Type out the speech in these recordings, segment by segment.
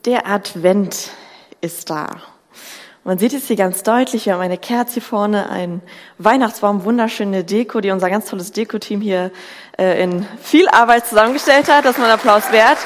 Der Advent ist da. Man sieht es hier ganz deutlich, wir haben eine Kerze hier vorne, einen Weihnachtsbaum, wunderschöne Deko, die unser ganz tolles Deko-Team hier in viel Arbeit zusammengestellt hat. Das ist mal ein Applaus wert.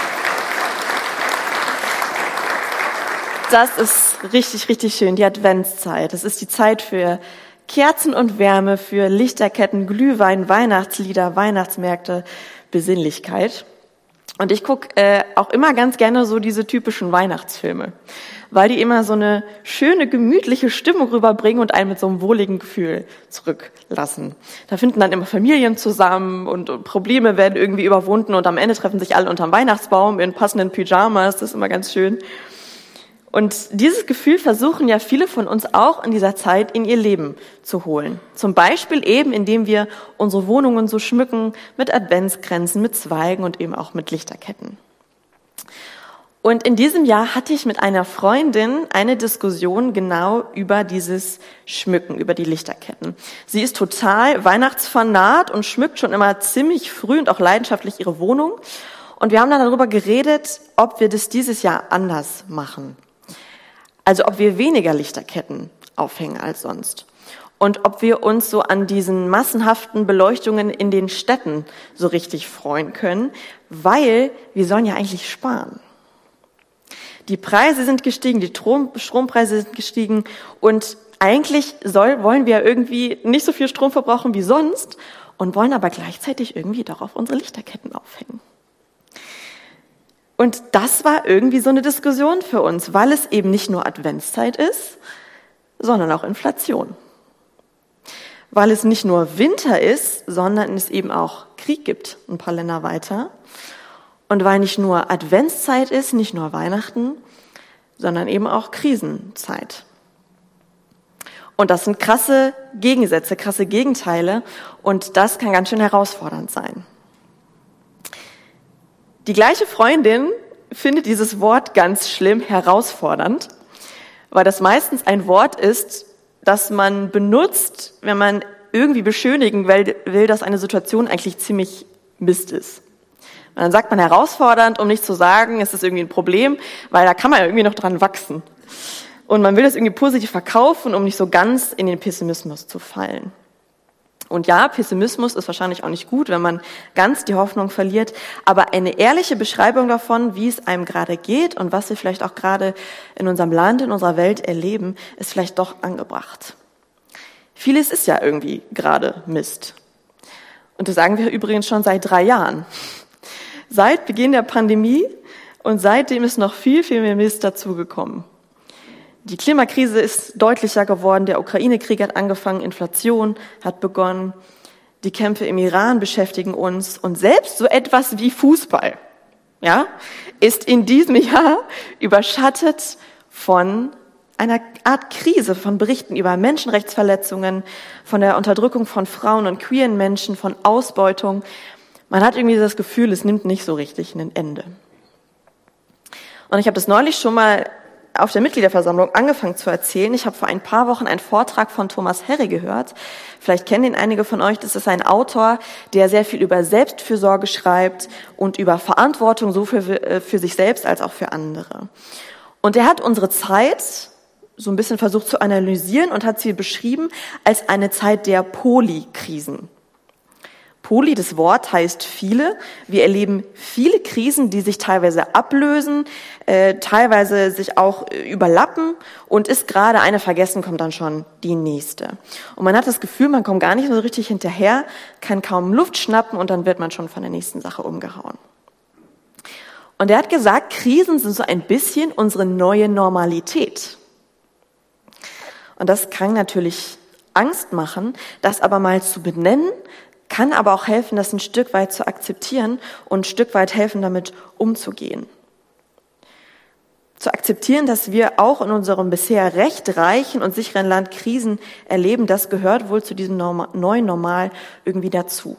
Das ist richtig, richtig schön, die Adventszeit. Das ist die Zeit für Kerzen und Wärme, für Lichterketten, Glühwein, Weihnachtslieder, Weihnachtsmärkte, Besinnlichkeit. Und ich gucke auch immer ganz gerne so diese typischen Weihnachtsfilme, weil die immer so eine schöne, gemütliche Stimmung rüberbringen und einen mit so einem wohligen Gefühl zurücklassen. Da finden dann immer Familien zusammen und Probleme werden irgendwie überwunden und am Ende treffen sich alle unterm Weihnachtsbaum in passenden Pyjamas, das ist immer ganz schön. Und dieses Gefühl versuchen ja viele von uns auch in dieser Zeit in ihr Leben zu holen. Zum Beispiel eben, indem wir unsere Wohnungen so schmücken mit Adventskränzen, mit Zweigen und eben auch mit Lichterketten. Und in diesem Jahr hatte ich mit einer Freundin eine Diskussion genau über dieses Schmücken, über die Lichterketten. Sie ist total weihnachtsfanat und schmückt schon immer ziemlich früh und auch leidenschaftlich ihre Wohnung. Und wir haben dann darüber geredet, ob wir das dieses Jahr anders machen. Also ob wir weniger Lichterketten aufhängen als sonst. Und ob wir uns so an diesen massenhaften Beleuchtungen in den Städten so richtig freuen können, weil wir sollen ja eigentlich sparen. Die Preise sind gestiegen, die Strompreise sind gestiegen und eigentlich wollen wir irgendwie nicht so viel Strom verbrauchen wie sonst und wollen aber gleichzeitig irgendwie doch auf unsere Lichterketten aufhängen. Und das war irgendwie so eine Diskussion für uns, weil es eben nicht nur Adventszeit ist, sondern auch Inflation. Weil es nicht nur Winter ist, sondern es eben auch Krieg gibt, ein paar Länder weiter. Und weil nicht nur Adventszeit ist, nicht nur Weihnachten, sondern eben auch Krisenzeit. Und das sind krasse Gegensätze, krasse Gegenteile und das kann ganz schön herausfordernd sein. Die gleiche Freundin findet dieses Wort ganz schlimm herausfordernd, weil das meistens ein Wort ist, das man benutzt, wenn man irgendwie beschönigen will, dass eine Situation eigentlich ziemlich Mist ist. Und dann sagt man herausfordernd, um nicht zu sagen, es ist irgendwie ein Problem, weil da kann man ja irgendwie noch dran wachsen. Und man will das irgendwie positiv verkaufen, um nicht so ganz in den Pessimismus zu fallen. Und ja, Pessimismus ist wahrscheinlich auch nicht gut, wenn man ganz die Hoffnung verliert. Aber eine ehrliche Beschreibung davon, wie es einem gerade geht und was wir vielleicht auch gerade in unserem Land, in unserer Welt erleben, ist vielleicht doch angebracht. Vieles ist ja irgendwie gerade Mist. Und das sagen wir übrigens schon seit 3 Jahren. Seit Beginn der Pandemie und seitdem ist noch viel, viel mehr Mist dazugekommen. Die Klimakrise ist deutlicher geworden, der Ukraine-Krieg hat angefangen, Inflation hat begonnen, die Kämpfe im Iran beschäftigen uns und selbst so etwas wie Fußball, ja, ist in diesem Jahr überschattet von einer Art Krise, von Berichten über Menschenrechtsverletzungen, von der Unterdrückung von Frauen und queeren Menschen, von Ausbeutung. Man hat irgendwie das Gefühl, es nimmt nicht so richtig ein Ende. Und ich habe das neulich schon mal auf der Mitgliederversammlung angefangen zu erzählen. Ich habe vor ein paar Wochen einen Vortrag von Thomas Harry gehört. Vielleicht kennen ihn einige von euch. Das ist ein Autor, der sehr viel über Selbstfürsorge schreibt und über Verantwortung, so für sich selbst als auch für andere. Und er hat unsere Zeit so ein bisschen versucht zu analysieren und hat sie beschrieben als eine Zeit der Polykrisen. Poly, das Wort heißt viele. Wir erleben viele Krisen, die sich teilweise ablösen, teilweise sich auch überlappen und ist gerade eine vergessen, kommt dann schon die nächste. Und man hat das Gefühl, man kommt gar nicht so richtig hinterher, kann kaum Luft schnappen und dann wird man schon von der nächsten Sache umgehauen. Und er hat gesagt, Krisen sind so ein bisschen unsere neue Normalität. Und das kann natürlich Angst machen, das aber mal zu benennen, kann aber auch helfen, das ein Stück weit zu akzeptieren und ein Stück weit helfen, damit umzugehen. Zu akzeptieren, dass wir auch in unserem bisher recht reichen und sicheren Land Krisen erleben, das gehört wohl zu diesem neuen Normal irgendwie dazu.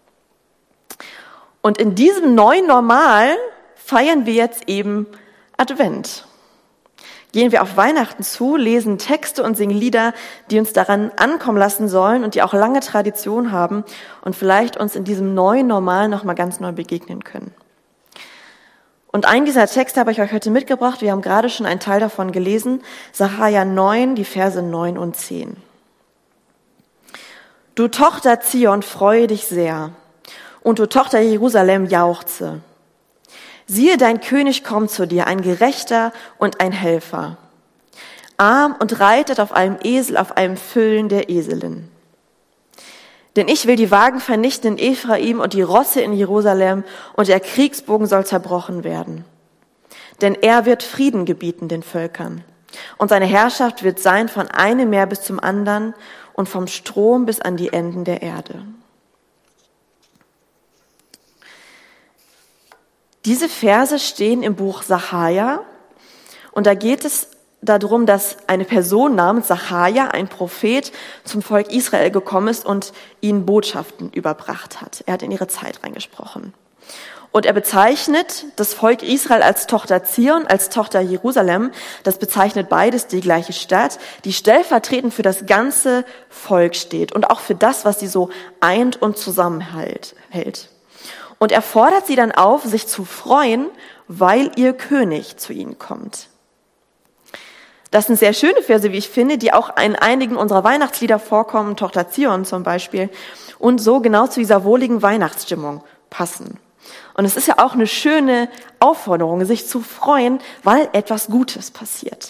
Und in diesem neuen Normal feiern wir jetzt eben Advent. Gehen wir auf Weihnachten zu, lesen Texte und singen Lieder, die uns daran ankommen lassen sollen und die auch lange Tradition haben und vielleicht uns in diesem neuen Normal nochmal ganz neu begegnen können. Und einen dieser Texte habe ich euch heute mitgebracht. Wir haben gerade schon einen Teil davon gelesen. Sacharja 9, die Verse 9 und 10. Du Tochter Zion, freue dich sehr. Und du Tochter Jerusalem, jauchze. Siehe, dein König kommt zu dir, ein Gerechter und ein Helfer. Arm und reitet auf einem Esel, auf einem Füllen der Eselin. Denn ich will die Wagen vernichten in Ephraim und die Rosse in Jerusalem, und der Kriegsbogen soll zerbrochen werden. Denn er wird Frieden gebieten den Völkern. Und seine Herrschaft wird sein von einem Meer bis zum anderen und vom Strom bis an die Enden der Erde. Diese Verse stehen im Buch Sacharja, und da geht es darum, dass eine Person namens Sacharja, ein Prophet, zum Volk Israel gekommen ist und ihnen Botschaften überbracht hat. Er hat in ihre Zeit reingesprochen. Und er bezeichnet das Volk Israel als Tochter Zion, als Tochter Jerusalem. Das bezeichnet beides die gleiche Stadt, die stellvertretend für das ganze Volk steht und auch für das, was sie so eint und zusammenhält. Und er fordert sie dann auf, sich zu freuen, weil ihr König zu ihnen kommt. Das sind sehr schöne Verse, wie ich finde, die auch in einigen unserer Weihnachtslieder vorkommen, Tochter Zion zum Beispiel, und so genau zu dieser wohligen Weihnachtsstimmung passen. Und es ist ja auch eine schöne Aufforderung, sich zu freuen, weil etwas Gutes passiert.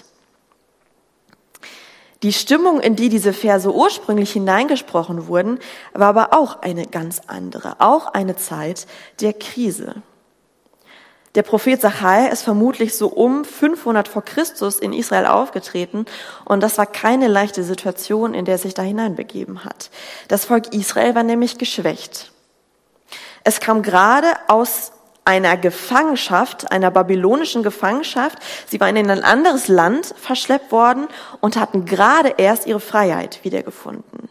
Die Stimmung, in die diese Verse ursprünglich hineingesprochen wurden, war aber auch eine ganz andere, auch eine Zeit der Krise. Der Prophet Sacharja ist vermutlich so um 500 vor Christus in Israel aufgetreten, und das war keine leichte Situation, in der er sich da hineinbegeben hat. Das Volk Israel war nämlich geschwächt. Es kam gerade aus einer Gefangenschaft, einer babylonischen Gefangenschaft. Sie waren in ein anderes Land verschleppt worden und hatten gerade erst ihre Freiheit wiedergefunden.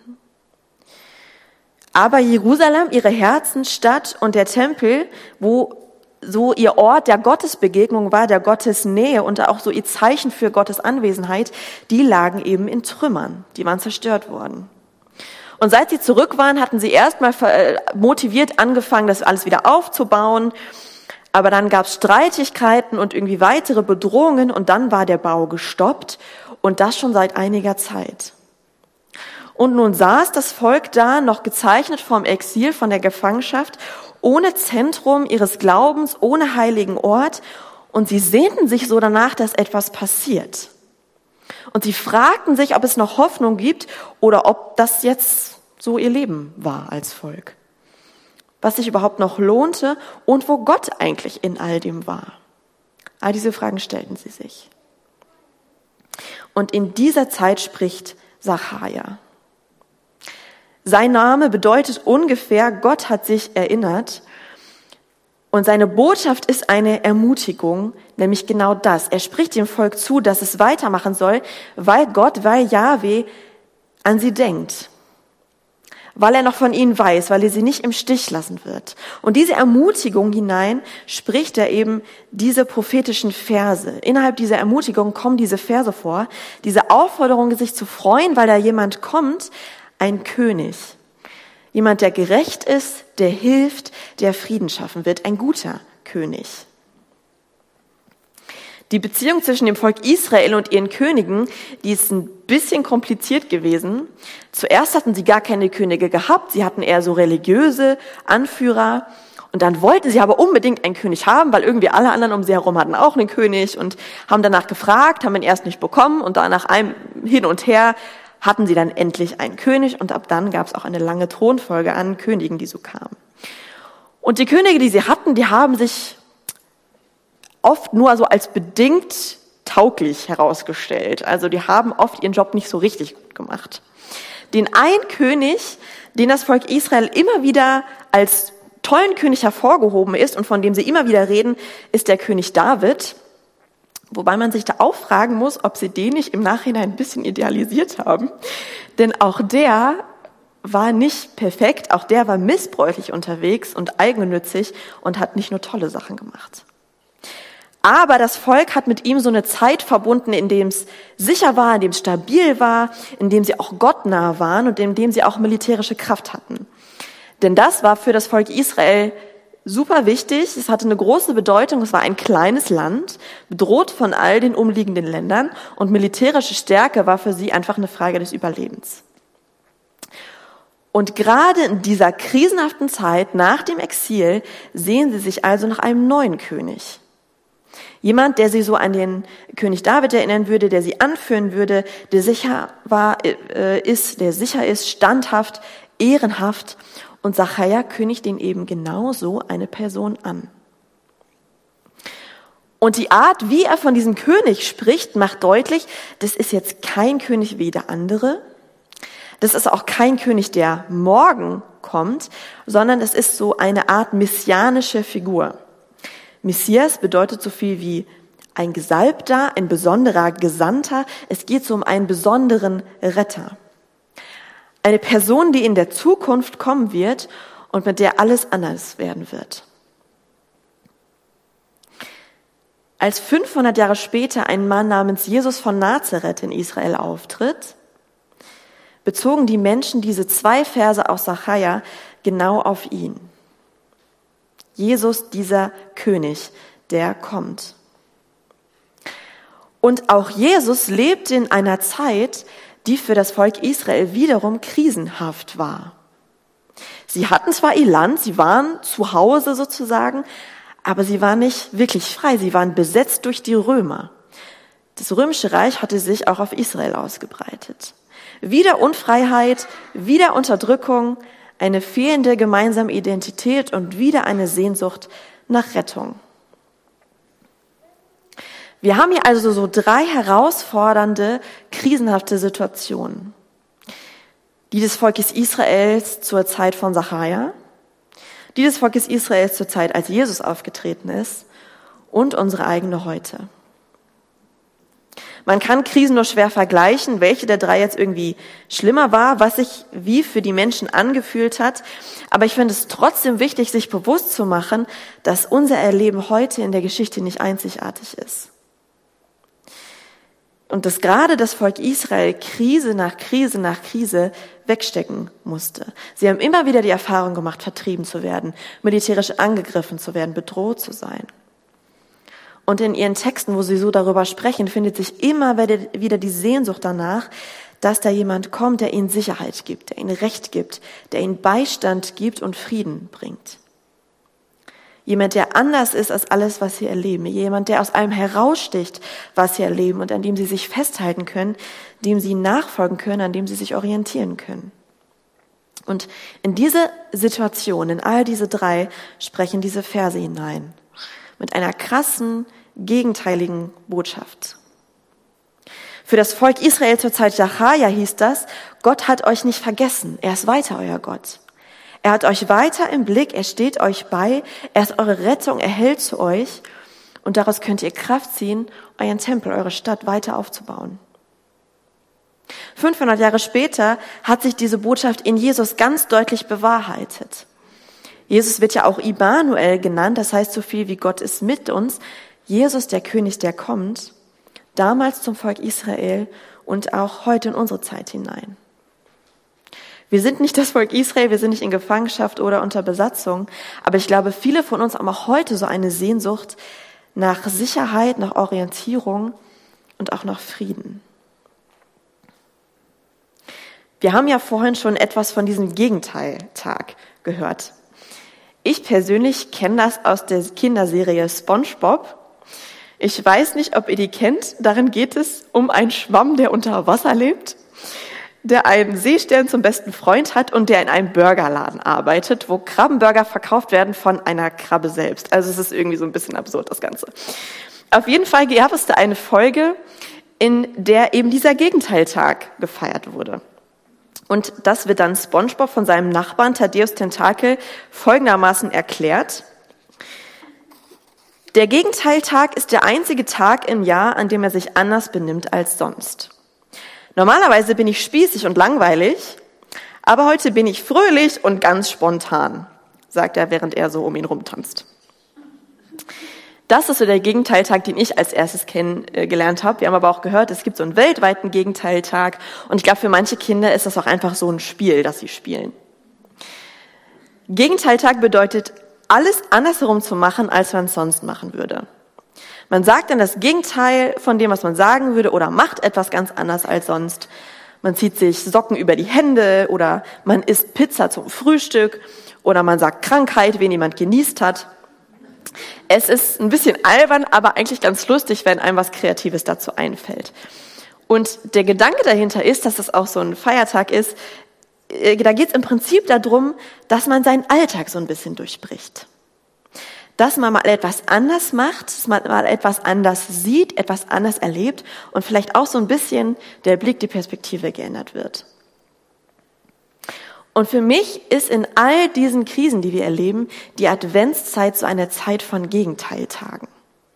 Aber Jerusalem, ihre Herzensstadt und der Tempel, wo so ihr Ort der Gottesbegegnung war, der Gottesnähe und auch so ihr Zeichen für Gottes Anwesenheit, die lagen eben in Trümmern, die waren zerstört worden. Und seit sie zurück waren, hatten sie erstmal motiviert angefangen, das alles wieder aufzubauen. Aber dann gab es Streitigkeiten und irgendwie weitere Bedrohungen, und dann war der Bau gestoppt, und das schon seit einiger Zeit. Und nun saß das Volk da, noch gezeichnet vom Exil, von der Gefangenschaft, ohne Zentrum ihres Glaubens, ohne heiligen Ort, und sie sehnten sich so danach, dass etwas passiert. Und sie fragten sich, ob es noch Hoffnung gibt oder ob das jetzt so ihr Leben war als Volk. Was sich überhaupt noch lohnte und wo Gott eigentlich in all dem war. All diese Fragen stellten sie sich. Und in dieser Zeit spricht Sacharja. Sein Name bedeutet ungefähr, Gott hat sich erinnert. Und seine Botschaft ist eine Ermutigung, nämlich genau das. Er spricht dem Volk zu, dass es weitermachen soll, weil Gott, weil Jahwe an sie denkt. Weil er noch von ihnen weiß, weil er sie nicht im Stich lassen wird. Und diese Ermutigung hinein spricht er eben diese prophetischen Verse. Innerhalb dieser Ermutigung kommen diese Verse vor, diese Aufforderung, sich zu freuen, weil da jemand kommt, ein König. Jemand, der gerecht ist, der hilft, der Frieden schaffen wird. Ein guter König. Die Beziehung zwischen dem Volk Israel und ihren Königen, die ist ein bisschen kompliziert gewesen. Zuerst hatten sie gar keine Könige gehabt. Sie hatten eher so religiöse Anführer. Und dann wollten sie aber unbedingt einen König haben, weil irgendwie alle anderen um sie herum hatten auch einen König und haben danach gefragt, haben ihn erst nicht bekommen, und dann nach einem Hin und Her hatten sie dann endlich einen König, und ab dann gab es auch eine lange Thronfolge an Königen, die so kamen. Und die Könige, die sie hatten, die haben sich oft nur so als bedingt tauglich herausgestellt. Also die haben oft ihren Job nicht so richtig gut gemacht. Den einen König, den das Volk Israel immer wieder als tollen König hervorgehoben ist und von dem sie immer wieder reden, ist der König David. Wobei man sich da auch fragen muss, ob sie den nicht im Nachhinein ein bisschen idealisiert haben. Denn auch der war nicht perfekt, auch der war missbräuchlich unterwegs und eigennützig und hat nicht nur tolle Sachen gemacht. Aber das Volk hat mit ihm so eine Zeit verbunden, in dem es sicher war, in dem es stabil war, in dem sie auch gottnah waren und in dem sie auch militärische Kraft hatten. Denn das war für das Volk Israel super wichtig, es hatte eine große Bedeutung, es war ein kleines Land, bedroht von all den umliegenden Ländern und militärische Stärke war für sie einfach eine Frage des Überlebens. Und gerade in dieser krisenhaften Zeit nach dem Exil sehen sie sich also nach einem neuen König. Jemand, der sie so an den König David erinnern würde, der sie anführen würde, der sicher ist, standhaft, ehrenhaft. Und Sacharja kündigt ihn eben genauso eine Person an. Und die Art, wie er von diesem König spricht, macht deutlich, das ist jetzt kein König wie der andere. Das ist auch kein König, der morgen kommt, sondern es ist so eine Art messianische Figur. Messias bedeutet so viel wie ein Gesalbter, ein besonderer Gesandter. Es geht so um einen besonderen Retter. Eine Person, die in der Zukunft kommen wird und mit der alles anders werden wird. Als 500 Jahre später ein Mann namens Jesus von Nazareth in Israel auftritt, bezogen die Menschen diese 2 Verse aus Sacharja genau auf ihn. Jesus, dieser König, der kommt. Und auch Jesus lebte in einer Zeit, die für das Volk Israel wiederum krisenhaft war. Sie hatten zwar ihr Land, sie waren zu Hause sozusagen, aber sie waren nicht wirklich frei, sie waren besetzt durch die Römer. Das Römische Reich hatte sich auch auf Israel ausgebreitet. Wieder Unfreiheit, wieder Unterdrückung, eine fehlende gemeinsame Identität und wieder eine Sehnsucht nach Rettung. Wir haben hier also so 3 herausfordernde, krisenhafte Situationen. Die des Volkes Israels zur Zeit von Sacharja, die des Volkes Israels zur Zeit, als Jesus aufgetreten ist und unsere eigene heute. Man kann Krisen nur schwer vergleichen, welche der 3 jetzt irgendwie schlimmer war, was sich wie für die Menschen angefühlt hat. Aber ich finde es trotzdem wichtig, sich bewusst zu machen, dass unser Erleben heute in der Geschichte nicht einzigartig ist. Und dass gerade das Volk Israel Krise nach Krise nach Krise wegstecken musste. Sie haben immer wieder die Erfahrung gemacht, vertrieben zu werden, militärisch angegriffen zu werden, bedroht zu sein. Und in ihren Texten, wo sie so darüber sprechen, findet sich immer wieder die Sehnsucht danach, dass da jemand kommt, der ihnen Sicherheit gibt, der ihnen Recht gibt, der ihnen Beistand gibt und Frieden bringt. Jemand, der anders ist als alles, was sie erleben. Jemand, der aus allem heraussticht, was sie erleben und an dem sie sich festhalten können, dem sie nachfolgen können, an dem sie sich orientieren können. Und in diese Situation, in all diese 3, sprechen diese Verse hinein. Mit einer krassen, gegenteiligen Botschaft. Für das Volk Israel zur Zeit Sacharja hieß das, Gott hat euch nicht vergessen, er ist weiter euer Gott. Er hat euch weiter im Blick, er steht euch bei, er ist eure Rettung, er hält zu euch und daraus könnt ihr Kraft ziehen, euren Tempel, eure Stadt weiter aufzubauen. 500 Jahre später hat sich diese Botschaft in Jesus ganz deutlich bewahrheitet. Jesus wird ja auch Immanuel genannt, das heißt so viel wie Gott ist mit uns. Jesus, der König, der kommt, damals zum Volk Israel und auch heute in unsere Zeit hinein. Wir sind nicht das Volk Israel, wir sind nicht in Gefangenschaft oder unter Besatzung, aber ich glaube, viele von uns haben auch heute so eine Sehnsucht nach Sicherheit, nach Orientierung und auch nach Frieden. Wir haben ja vorhin schon etwas von diesem Gegenteiltag gehört. Ich persönlich kenne das aus der Kinderserie SpongeBob. Ich weiß nicht, ob ihr die kennt. Darin geht es um einen Schwamm, der unter Wasser lebt, der einen Seestern zum besten Freund hat und der in einem Burgerladen arbeitet, wo Krabbenburger verkauft werden von einer Krabbe selbst. Also es ist irgendwie so ein bisschen absurd, das Ganze. Auf jeden Fall gab es da eine Folge, in der eben dieser Gegenteiltag gefeiert wurde. Und das wird dann SpongeBob von seinem Nachbarn Thaddeus Tentakel folgendermaßen erklärt. Der Gegenteiltag ist der einzige Tag im Jahr, an dem er sich anders benimmt als sonst. Normalerweise bin ich spießig und langweilig, aber heute bin ich fröhlich und ganz spontan, sagt er, während er so um ihn rumtanzt. Das ist so der Gegenteiltag, den ich als erstes kennengelernt habe. Wir haben aber auch gehört, es gibt so einen weltweiten Gegenteiltag. Und ich glaube, für manche Kinder ist das auch einfach so ein Spiel, das sie spielen. Gegenteiltag bedeutet alles andersherum zu machen, als man es sonst machen würde. Man sagt dann das Gegenteil von dem, was man sagen würde, oder macht etwas ganz anders als sonst. Man zieht sich Socken über die Hände oder man isst Pizza zum Frühstück oder man sagt Krankheit, wen jemand genießt hat. Es ist ein bisschen albern, aber eigentlich ganz lustig, wenn einem was Kreatives dazu einfällt. Und der Gedanke dahinter ist, dass das auch so ein Feiertag ist, da geht es im Prinzip darum, dass man seinen Alltag so ein bisschen durchbricht. Dass man mal etwas anders macht, dass man mal etwas anders sieht, etwas anders erlebt und vielleicht auch so ein bisschen der Blick, die Perspektive geändert wird. Und für mich ist in all diesen Krisen, die wir erleben, die Adventszeit so eine Zeit von Gegenteiltagen.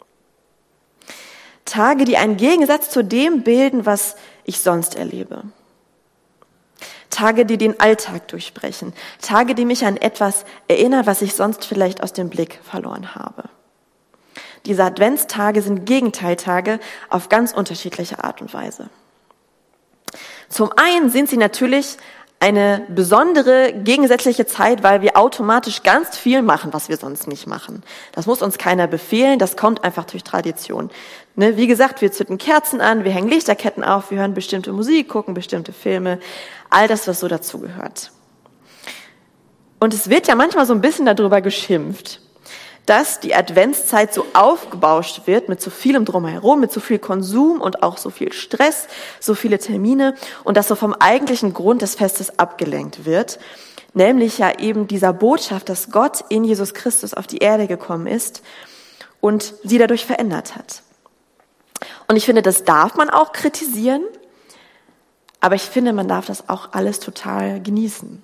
Tage, die einen Gegensatz zu dem bilden, was ich sonst erlebe. Tage, die den Alltag durchbrechen. Tage, die mich an etwas erinnern, was ich sonst vielleicht aus dem Blick verloren habe. Diese Adventstage sind Gegenteiltage auf ganz unterschiedliche Art und Weise. Zum einen sind sie natürlich eine besondere gegensätzliche Zeit, weil wir automatisch ganz viel machen, was wir sonst nicht machen. Das muss uns keiner befehlen, das kommt einfach durch Tradition. Ne? Wie gesagt, wir zünden Kerzen an, wir hängen Lichterketten auf, wir hören bestimmte Musik, gucken bestimmte Filme, all das, was so dazugehört. Und es wird ja manchmal so ein bisschen darüber geschimpft, dass die Adventszeit so aufgebauscht wird mit so vielem drumherum, mit so viel Konsum und auch so viel Stress, so viele Termine und dass so vom eigentlichen Grund des Festes abgelenkt wird, nämlich ja eben dieser Botschaft, dass Gott in Jesus Christus auf die Erde gekommen ist und sie dadurch verändert hat. Und ich finde, das darf man auch kritisieren, aber ich finde, man darf das auch alles total genießen.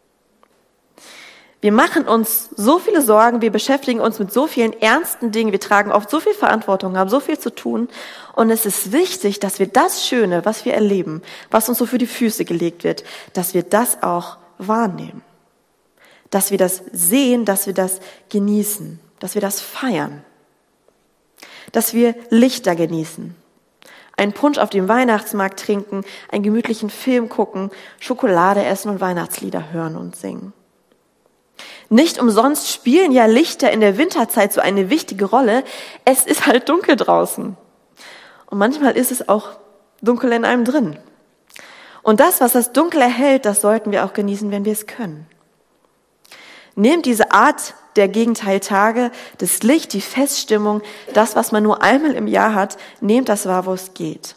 Wir machen uns so viele Sorgen, wir beschäftigen uns mit so vielen ernsten Dingen, wir tragen oft so viel Verantwortung, haben so viel zu tun. Und es ist wichtig, dass wir das Schöne, was wir erleben, was uns so für die Füße gelegt wird, dass wir das auch wahrnehmen. Dass wir das sehen, dass wir das genießen, dass wir das feiern. Dass wir Lichter genießen. Einen Punsch auf dem Weihnachtsmarkt trinken, einen gemütlichen Film gucken, Schokolade essen und Weihnachtslieder hören und singen. Nicht umsonst spielen ja Lichter in der Winterzeit so eine wichtige Rolle. Es ist halt dunkel draußen. Und manchmal ist es auch dunkel in einem drin. Und das, was das Dunkel erhält, das sollten wir auch genießen, wenn wir es können. Nehmt diese Art der Gegenteiltage, das Licht, die Feststimmung, das, was man nur einmal im Jahr hat, nehmt das wahr, wo es geht.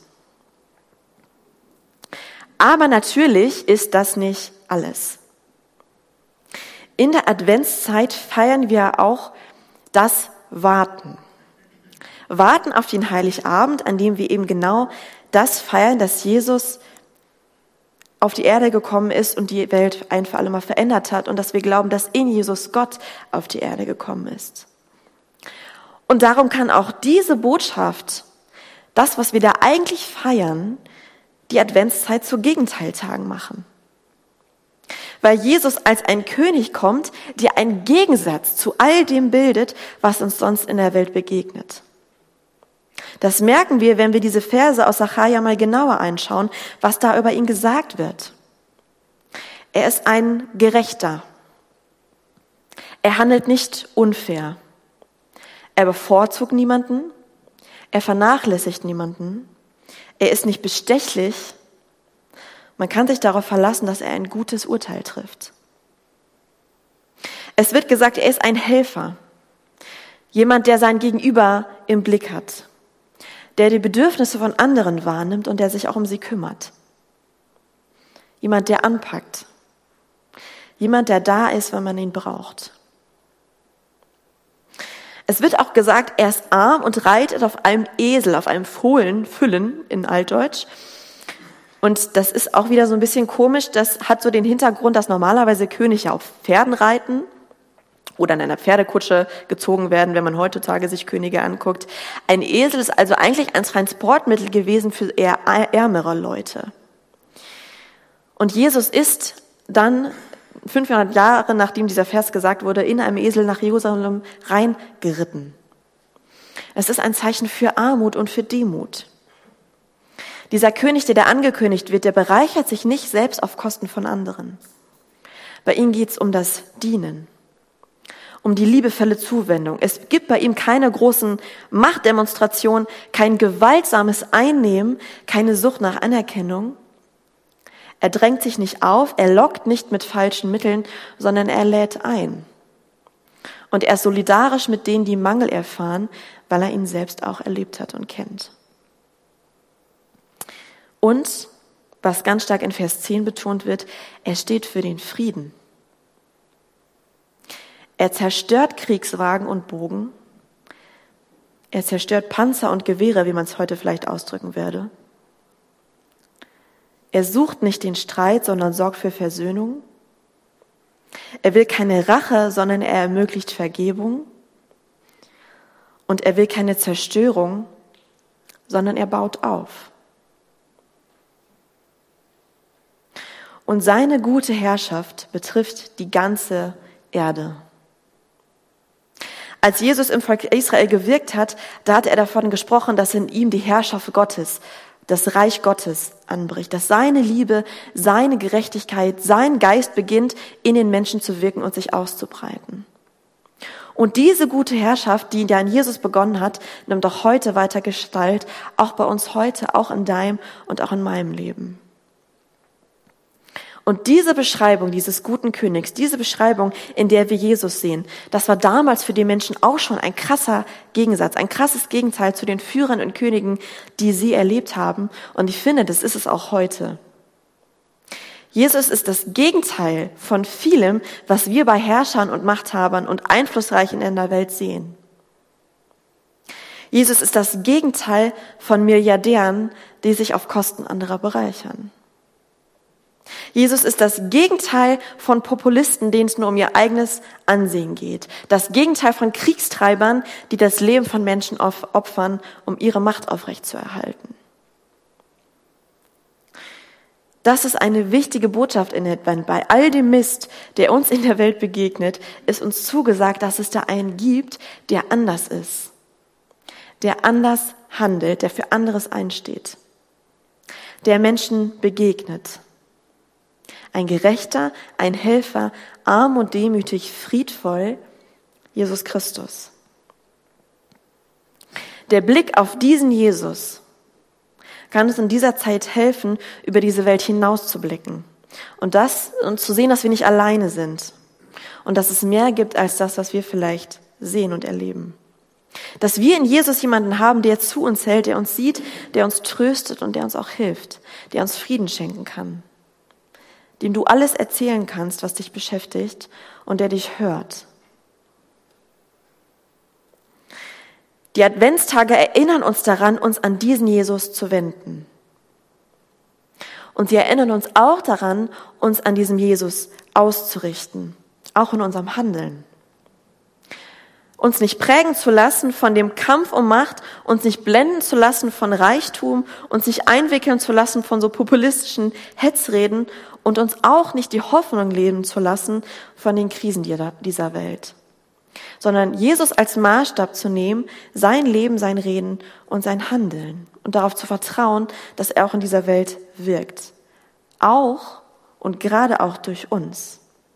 Aber natürlich ist das nicht alles. In der Adventszeit feiern wir auch das Warten. Warten auf den Heiligabend, an dem wir eben genau das feiern, dass Jesus auf die Erde gekommen ist und die Welt ein für alle Mal verändert hat und dass wir glauben, dass in Jesus Gott auf die Erde gekommen ist. Und darum kann auch diese Botschaft, das, was wir da eigentlich feiern, die Adventszeit zu Gegenteiltagen machen. Weil Jesus als ein König kommt, der einen Gegensatz zu all dem bildet, was uns sonst in der Welt begegnet. Das merken wir, wenn wir diese Verse aus Sacharja mal genauer einschauen, was da über ihn gesagt wird. Er ist ein Gerechter. Er handelt nicht unfair. Er bevorzugt niemanden. Er vernachlässigt niemanden. Er ist nicht bestechlich. Man kann sich darauf verlassen, dass er ein gutes Urteil trifft. Es wird gesagt, er ist ein Helfer. Jemand, der sein Gegenüber im Blick hat. Der die Bedürfnisse von anderen wahrnimmt und der sich auch um sie kümmert. Jemand, der anpackt. Jemand, der da ist, wenn man ihn braucht. Es wird auch gesagt, er ist arm und reitet auf einem Esel, auf einem Fohlen, Füllen in Altdeutsch. Und das ist auch wieder so ein bisschen komisch. Das hat so den Hintergrund, dass normalerweise Könige auf Pferden reiten oder in einer Pferdekutsche gezogen werden, wenn man heutzutage sich Könige anguckt. Ein Esel ist also eigentlich ein Transportmittel gewesen für eher ärmere Leute. Und Jesus ist dann 500 Jahre, nachdem dieser Vers gesagt wurde, in einem Esel nach Jerusalem reingeritten. Es ist ein Zeichen für Armut und für Demut. Dieser König, der da angekündigt wird, der bereichert sich nicht selbst auf Kosten von anderen. Bei ihm geht's um das Dienen. um die liebevolle Zuwendung. Es gibt bei ihm keine großen Machtdemonstrationen, kein gewaltsames Einnehmen, keine Sucht nach Anerkennung. Er drängt sich nicht auf, er lockt nicht mit falschen Mitteln, sondern er lädt ein. Und er ist solidarisch mit denen, die Mangel erfahren, weil er ihn selbst auch erlebt hat und kennt. Und, was ganz stark in Vers 10 betont wird, er steht für den Frieden. Er zerstört Kriegswagen und Bogen. Er zerstört Panzer und Gewehre, wie man es heute vielleicht ausdrücken würde. Er sucht nicht den Streit, sondern sorgt für Versöhnung. Er will keine Rache, sondern er ermöglicht Vergebung. Und er will keine Zerstörung, sondern er baut auf. Und seine gute Herrschaft betrifft die ganze Erde. Als Jesus im Volk Israel gewirkt hat, da hat er davon gesprochen, dass in ihm die Herrschaft Gottes, das Reich Gottes anbricht, dass seine Liebe, seine Gerechtigkeit, sein Geist beginnt, in den Menschen zu wirken und sich auszubreiten. Und diese gute Herrschaft, die ja in Jesus begonnen hat, nimmt auch heute weiter Gestalt, auch bei uns heute, auch in deinem und auch in meinem Leben. Und diese Beschreibung dieses guten Königs, diese Beschreibung, in der wir Jesus sehen, das war damals für die Menschen auch schon ein krasser Gegensatz, ein krasses Gegenteil zu den Führern und Königen, die sie erlebt haben. Und ich finde, das ist es auch heute. Jesus ist das Gegenteil von vielem, was wir bei Herrschern und Machthabern und Einflussreichen in der Welt sehen. Jesus ist das Gegenteil von Milliardären, die sich auf Kosten anderer bereichern. Jesus ist das Gegenteil von Populisten, denen es nur um ihr eigenes Ansehen geht. Das Gegenteil von Kriegstreibern, die das Leben von Menschen opfern, um ihre Macht aufrechtzuerhalten. Das ist eine wichtige Botschaft in Advent. Bei all dem Mist, der uns in der Welt begegnet, ist uns zugesagt, dass es da einen gibt, der anders ist. Der anders handelt, der für anderes einsteht. Der Menschen begegnet. Ein Gerechter, ein Helfer, arm und demütig, friedvoll, Jesus Christus. Der Blick auf diesen Jesus kann uns in dieser Zeit helfen, über diese Welt hinauszublicken und zu sehen, dass wir nicht alleine sind und dass es mehr gibt als das, was wir vielleicht sehen und erleben. Dass wir in Jesus jemanden haben, der zu uns hält, der uns sieht, der uns tröstet und der uns auch hilft, der uns Frieden schenken kann. Dem du alles erzählen kannst, was dich beschäftigt und der dich hört. Die Adventstage erinnern uns daran, uns an diesen Jesus zu wenden. Und sie erinnern uns auch daran, uns an diesem Jesus auszurichten, auch in unserem Handeln. Uns nicht prägen zu lassen von dem Kampf um Macht, uns nicht blenden zu lassen von Reichtum, uns nicht einwickeln zu lassen von so populistischen Hetzreden und uns auch nicht die Hoffnung leben zu lassen von den Krisen dieser Welt. Sondern Jesus als Maßstab zu nehmen, sein Leben, sein Reden und sein Handeln und darauf zu vertrauen, dass er auch in dieser Welt wirkt. Auch und gerade auch durch uns.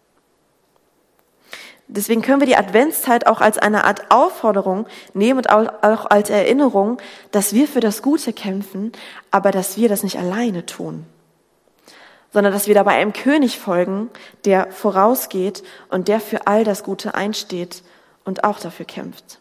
Deswegen können wir die Adventszeit auch als eine Art Aufforderung nehmen und auch als Erinnerung, dass wir für das Gute kämpfen, aber dass wir das nicht alleine tun, sondern dass wir dabei einem König folgen, der vorausgeht und der für all das Gute einsteht und auch dafür kämpft.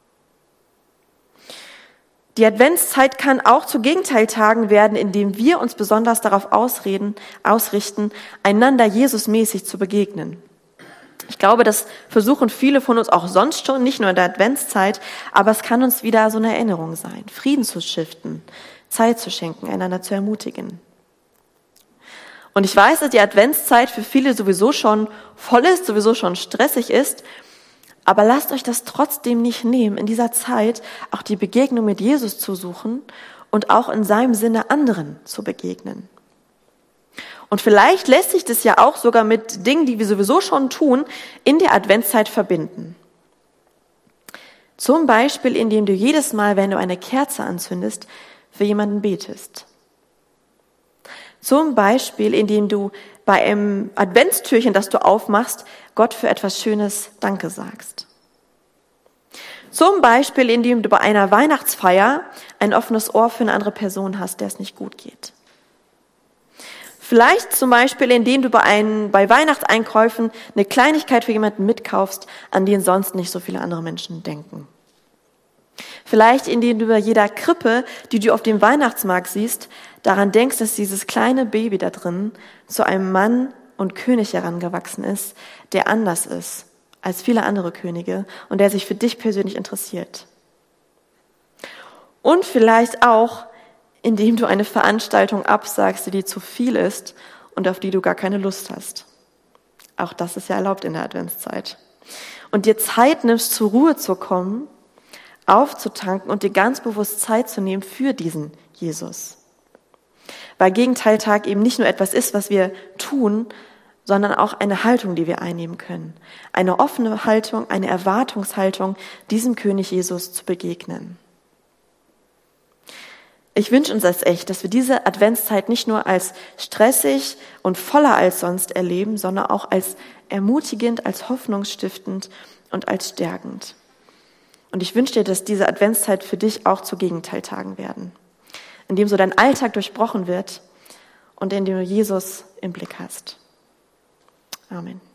Die Adventszeit kann auch zu Gegenteiltagen werden, indem wir uns besonders darauf ausrichten, einander Jesusmäßig zu begegnen. Ich glaube, das versuchen viele von uns auch sonst schon, nicht nur in der Adventszeit, aber es kann uns wieder so eine Erinnerung sein, Frieden zu stiften, Zeit zu schenken, einander zu ermutigen. Und ich weiß, dass die Adventszeit für viele sowieso schon voll ist, sowieso schon stressig ist, aber lasst euch das trotzdem nicht nehmen, in dieser Zeit auch die Begegnung mit Jesus zu suchen und auch in seinem Sinne anderen zu begegnen. Und vielleicht lässt sich das ja auch sogar mit Dingen, die wir sowieso schon tun, in der Adventszeit verbinden. Zum Beispiel, indem du jedes Mal, wenn du eine Kerze anzündest, für jemanden betest. Zum Beispiel, indem du bei einem Adventstürchen, das du aufmachst, Gott für etwas Schönes Danke sagst. Zum Beispiel, indem du bei einer Weihnachtsfeier ein offenes Ohr für eine andere Person hast, der es nicht gut geht. Vielleicht zum Beispiel, indem du bei Weihnachtseinkäufen eine Kleinigkeit für jemanden mitkaufst, an den sonst nicht so viele andere Menschen denken. Vielleicht, indem du bei jeder Krippe, die du auf dem Weihnachtsmarkt siehst, daran denkst, dass dieses kleine Baby da drin zu einem Mann und König herangewachsen ist, der anders ist als viele andere Könige und der sich für dich persönlich interessiert. Und vielleicht auch, indem du eine Veranstaltung absagst, die dir zu viel ist und auf die du gar keine Lust hast. Auch das ist ja erlaubt in der Adventszeit. Und dir Zeit nimmst, zur Ruhe zu kommen, aufzutanken und dir ganz bewusst Zeit zu nehmen für diesen Jesus. Weil Gegenteiltag eben nicht nur etwas ist, was wir tun, sondern auch eine Haltung, die wir einnehmen können. Eine offene Haltung, eine Erwartungshaltung, diesem König Jesus zu begegnen. Ich wünsche uns das echt, dass wir diese Adventszeit nicht nur als stressig und voller als sonst erleben, sondern auch als ermutigend, als hoffnungsstiftend und als stärkend. Und ich wünsche dir, dass diese Adventszeit für dich auch zu Gegenteiltagen werden, in dem so dein Alltag durchbrochen wird und in dem du Jesus im Blick hast. Amen.